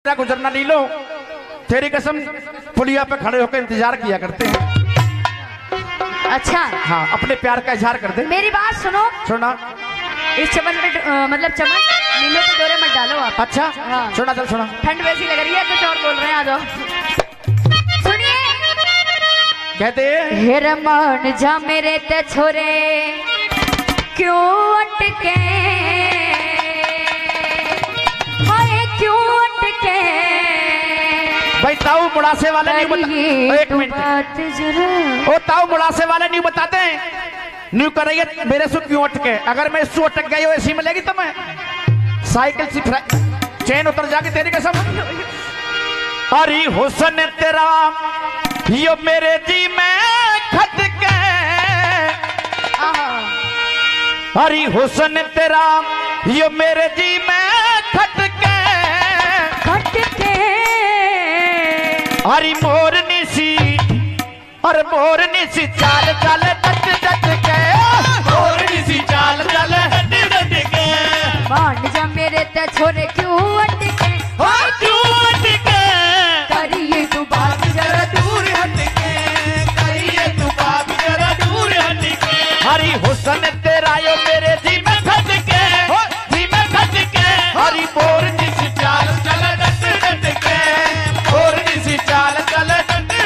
गुजरना नीलो, तेरी कसम पुलिया पे खड़े होकर इंतजार किया करते हैं। अच्छा हाँ, अपने प्यार का इजहार कर दे। मेरी बात सुनो। सुना। इस चमन में मतलब चमन नीले पे डोरे मत डालो आप। अच्छा हाँ। सुना, चल सुना। ठंड वैसी लग रही है, कुछ और बोल रहे हैं, आ जाओ सुनिए। कहते हेर मान जा मेरे ते छोरे क्यों अटके, हाय क्यों अटके। भाई ताऊ मुड़ासे वाले नहीं बता। एक मिनट, ओ ताऊ मुड़ासे वाले नहीं बताते न्यू करेंगे मेरे से क्यों अटके। अगर मैं इससे अटक गई हो ऐसी मिलेगी तो मैं साइकिल से चेन उतर जाके तेरी कसम। अरे हुस्न तेरा यो मेरे जी में खटके, अरे हुस्न तेरा यो मेरे जी में खटके खटके। अरे मोरनी सी, अरे मोरनी सी चाल चाल डट डट के, मोरनी सी चाल चाल डट डट के। मान जा मेरे ते छोरे क्यों अटके, हाँ क्यों अटके। करिए तू बात जरा दूर हटके, करिए तू बात जरा दूर हटके। हरी हुस्न तेरा यो मेरे जी में खटके, जी में खटके। हरी मोरनी सी चाल चाल डट डट के, मोरनी सी चाल चाल डट डट के।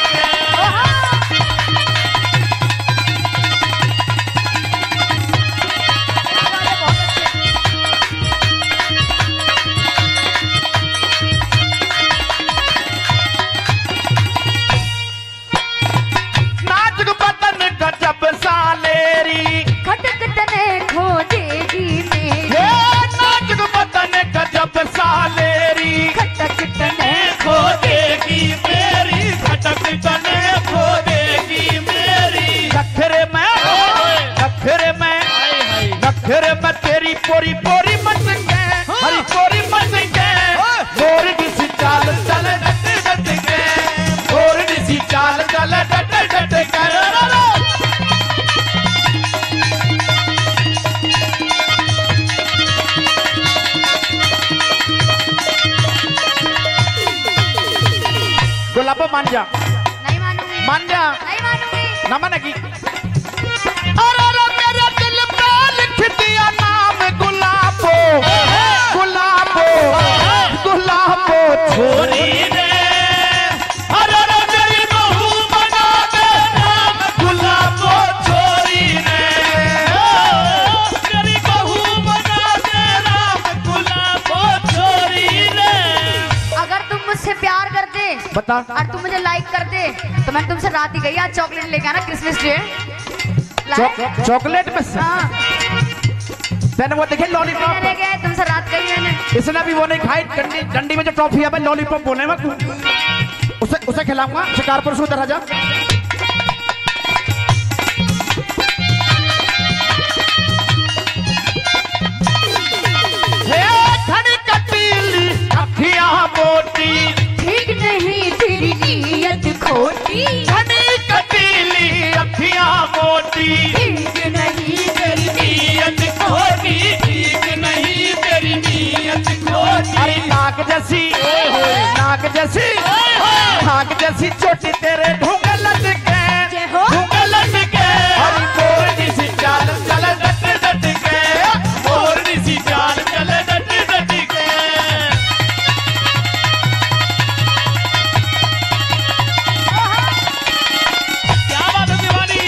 नाजुक बदन गजब सालेरी, खटक तने खोजेगी मेरी, नाजुक बदन गजब सालेरी। खटक तने खोदेगी मेरी, खटक तने खोदेगी मेरी। नखरे में, नखरे में, नखरे में तेरी पोरी पोरी मच के, हरी पोरी मच के। मोर किसी चाल चल डट डट के, मोर किसी चाल चल डट डट के। गुलाबो मान जा, नहीं मानूंगी, मान जा, नहीं मानूंगी। न मानेगी। अरे मेरे दिल पे लिख दिया नाम गुलाबो, गुलाबो, गुलाबो छोरी रे। अरे मेरी बहू बना दे नाम गुलाबो छोरी रे, मेरी बहू बना दे नाम गुलाबो छोरी रे। अगर तुम मुझसे प्यार करते बता। और तुम मुझे लाइक कर दे तो मैं तुमसे रात ही गई आज चॉकलेट लेके आना क्रिसमस डे। चॉकलेट में हाँ मैंने वो देखे लॉलीपॉप, ले गए तुमसे रात गई मैंने। इसने भी वो नहीं खाई। डंडी में जो ट्रॉफी है लॉलीपॉप बोले मैं उसे उसे खिलाऊंगा। शिकारपुर से उधर आजा। खड़ी कटीली अखियां मोटी, ठीक नहीं तेरी नीयत खोटी, खड़ी कटीली अखियां मोटी। ठीक नहीं तेरी नीयत खोटी, ठीक नहीं तेरी नीयत खोटी। अरे नाक जैसी, नाक जैसी, नाक जैसी चोटी तेरे ढूंढ लटके, ढूंढ लटके। अरे मोरनी सी चाल चल डट डट के, मोरनी सी चाल चल डट डट के। क्या बात है दीवानी।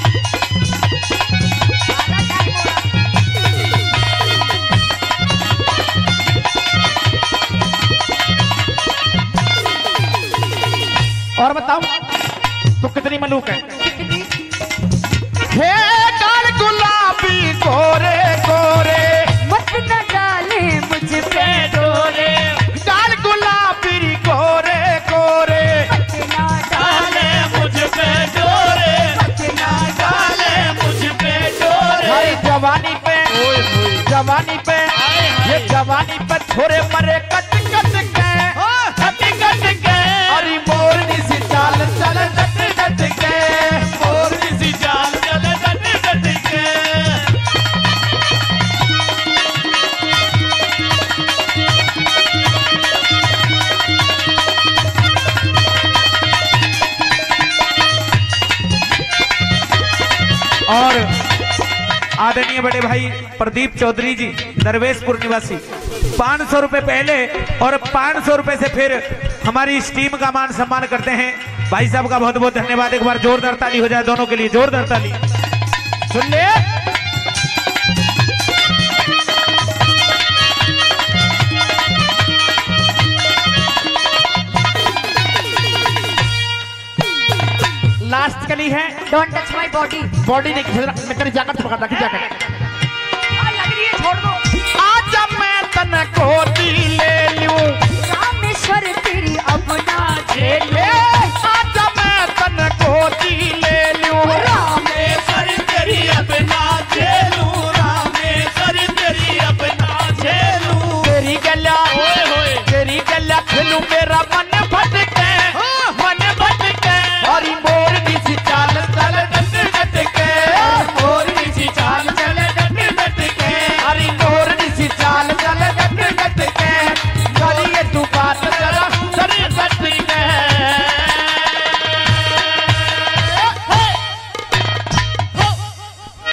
और बताओ तू कितनी मलूक है। हे गाल गुलाबी गोरे गोरे, मत न डाले मुझ पे डोरे। गाल गुलाबी गोरे गोरे, मत न डाले मुझ पे डोरे, मत न डाले मुझ पे डोरे। हरी जवानी पे, जवानी पे, ये जवानी पे छोरे मरे कट कट के, कट कट के। अरे मोरनी सी चाल चल डट डट के, मोरनी सी चाल चल डट डट के। आदरणीय बड़े भाई प्रदीप चौधरी जी दरवेशपुर निवासी 500 रुपए पहले और 500 रुपए से फिर हमारी इस टीम का मान सम्मान करते हैं। भाई साहब का बहुत बहुत धन्यवाद। एक बार जोरदार ताली हो जाए दोनों के लिए, जोरदार ताली। सुन ले, लास्ट कली है। Don't touch my body. Body नहीं, मैं तेरी जैकेट पकड़ रखी, जैकेट लग रही है, छोड़ दो। आज मैं तन को दिल